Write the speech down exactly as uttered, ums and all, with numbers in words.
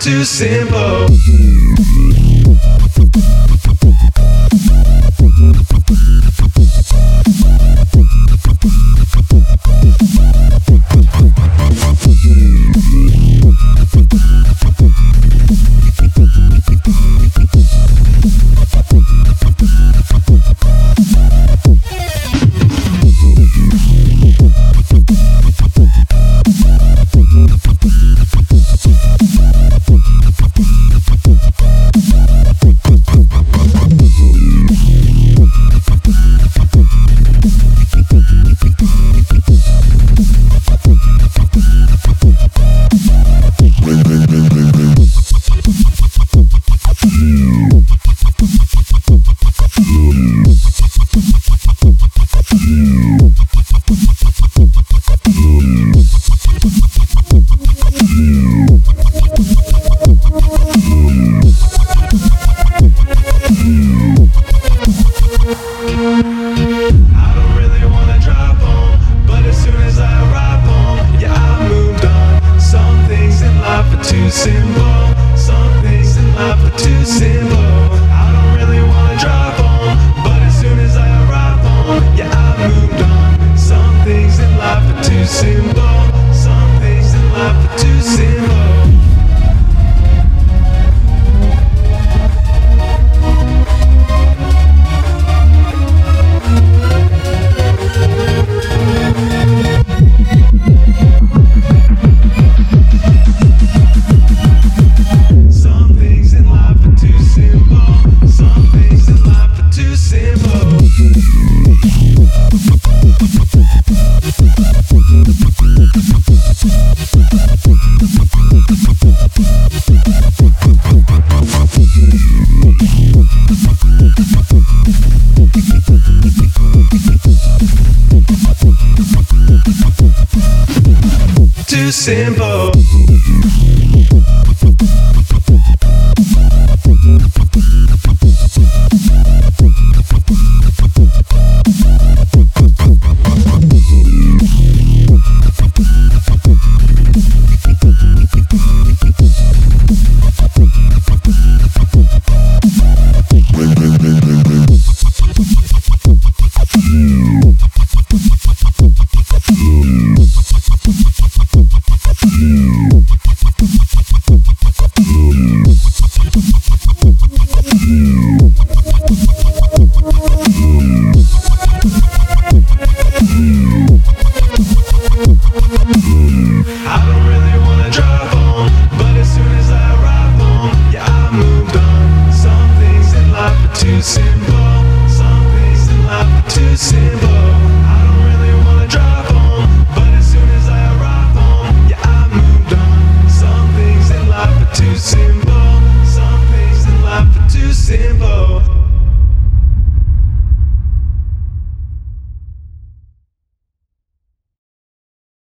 too simple. Too simple. Some things in life are too simple. I don't really wanna drive home, but as soon as I arrive home, yeah, I moved on. Some things in life are too simple. Some things in life are too simple. Too simple. Too simple. Some things in life are too simple. I don't really wanna drive home, but as soon as I arrive home, yeah, I moved on. Some things in life are too simple. Some things in life are too simple.